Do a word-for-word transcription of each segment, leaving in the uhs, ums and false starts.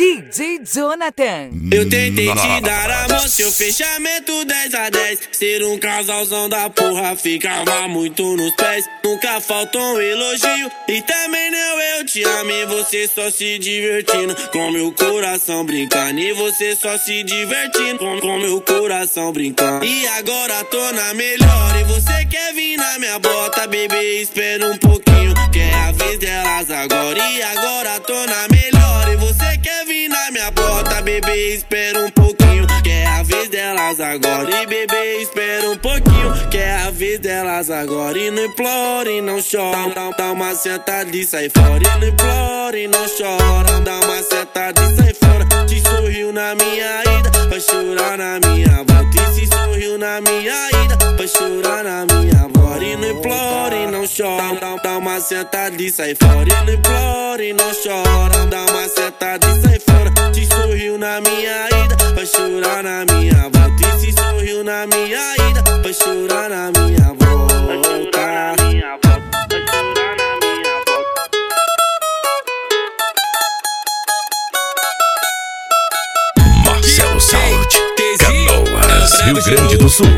D J Jonathan. Eu tentei te dar amor, seu fechamento dez a dez. Ser um casalzão da porra ficava muito nos pés. Nunca faltou um elogio e também não eu te amo. E você só se divertindo, com meu coração brincando. E você só se divertindo, com, com meu coração brincando. E agora tô na melhor e você quer vir na minha bota. Bebê, espera um pouquinho, que é a vez delas agora. E agora tô na melhor e você quer vir na minha bota. Bebê, espera um pouquinho, que é a vez delas agora. E bebê, espera um pouquinho, que é a vez delas agora. E não implore, não chora, dá, dá uma sentada e sai fora. E não implore, não chora, dá uma sentada e sai fora. Te sorriu na minha ida, vai chorar na minha volta. E se sorriu na minha ida, vai chorar na minha volta. E não implore, não chora, dá, dá uma sentada e sai fora. E não implore, não chora, dá uma sentada e sai fora. Te sorriu na minha ida, vai chorar na minha volta. E se sorriu na minha ida, vai chorar na minha volta. Vai chorar na minha volta, vai chorar na minha volta. Marcelo Saúde, Canoas, Rio Grande do Sul.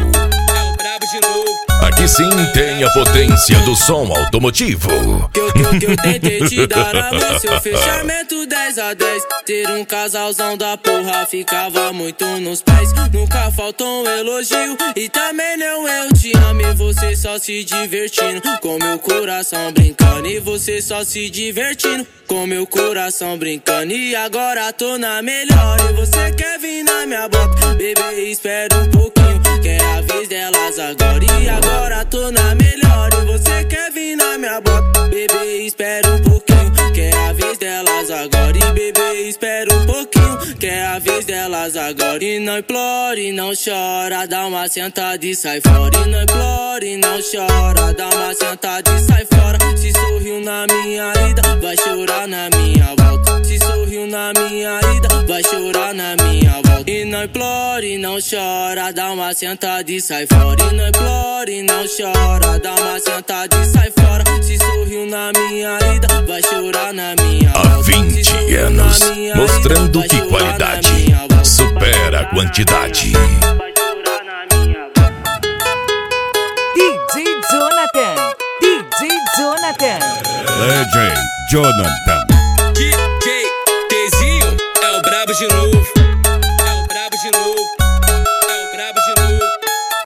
Aqui sim tem a potência do som automotivo. Que eu, que eu, que eu tentei te dar amor, seu fechamento dez a dez. Ter um casalzão da porra ficava muito nos pés. Nunca faltou um elogio e também não eu te amo. E você só se divertindo, com meu coração brincando. E você só se divertindo, com meu coração brincando. E agora tô na melhor e você quer vir na minha bota. Bebê, espera um pouquinho, que é a vez delas agora. E agora tô na melhor e você quer vir na minha bota. Bebê, espera um pouquinho, que é a vez delas agora. E bebê, espera um pouquinho, que é a vez delas agora. E não implore, não chora, dá uma sentada e sai fora. E não implore, não chora, dá uma sentada e sai fora. Se sorriu na minha ida, vai chorar na minha volta. Se sorriu na minha ida, vai chorar na minha volta. E não implore, não chora, dá uma sentada e sai fora. E não implore, não chora, dá uma sentada e sai fora. Se sorriu na minha ida, vai chorar na minha volta. Há vinte anos, mostrando que qualidade supera a quantidade. D J Jonathan. D J Jonathan. D J Jonathan.